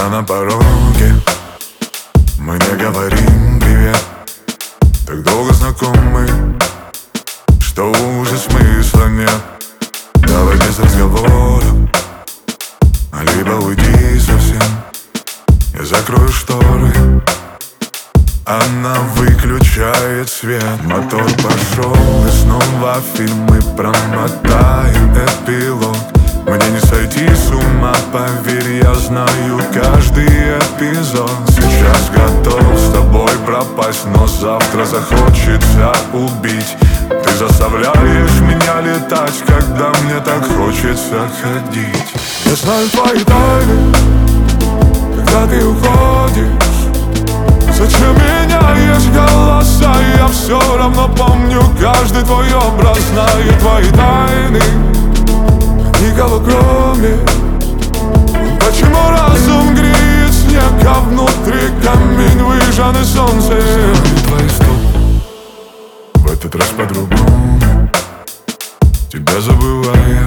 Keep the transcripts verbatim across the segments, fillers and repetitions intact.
на пороге, мы не говорим привет. Так долго знакомы, что уже смысла нет. Давай без разговора, либо уйди совсем. Я закрою шторы, она выключает свет. Мотор пошел, и снова фильм мы промотаем эпилог. Мне не сойти с ума, поверь, я знаю каждый эпизод. Сейчас готов с тобой пропасть, но завтра захочется убить. Ты заставляешь меня летать, когда мне так хочется ходить. Я знаю твои тайны, когда ты уходишь. Зачем меняешь голоса? Я все равно помню каждый твой образ. Знаю твои тайны, никого кроме. Почему разум греет снег, а внутри камень выжженный солнцем? Твои стоп, в этот раз по-другому. Тебя забывая,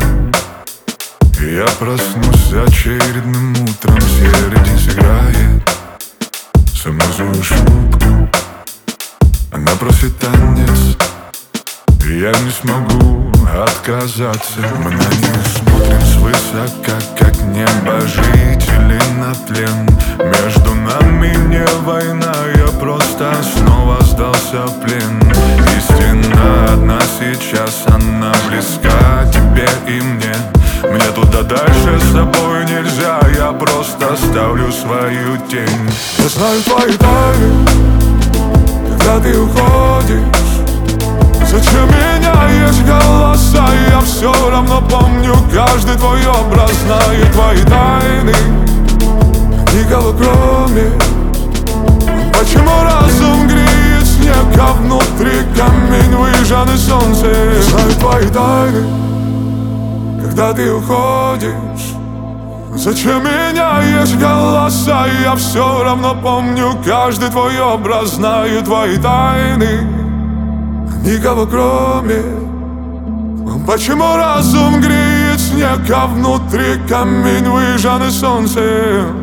и я проснусь очередным утром. Середин сыграет со мной злую шутку. Она просит танец, и я не смогу отказаться. Мы на них смотрим свысока, как небожители на плен. Между нами не война, я просто снова сдался в плен. Истина одна сейчас, она близка тебе и мне. Мне туда дальше с тобой нельзя, я просто ставлю свою тень. Я знаю твои тайны, когда ты уходишь. Зачем меняешь голоса? Я все равно помню каждый твой образ. Знаю твои тайны, никого кроме. Почему разум греет снег, а внутри камень выжженный солнцем? Знаю твои тайны, когда ты уходишь. Зачем меняешь голоса? Я все равно помню каждый твой образ. Знаю твои тайны, никого кроме. Почему разум греет снег, а внутри камень выжженный солнцем?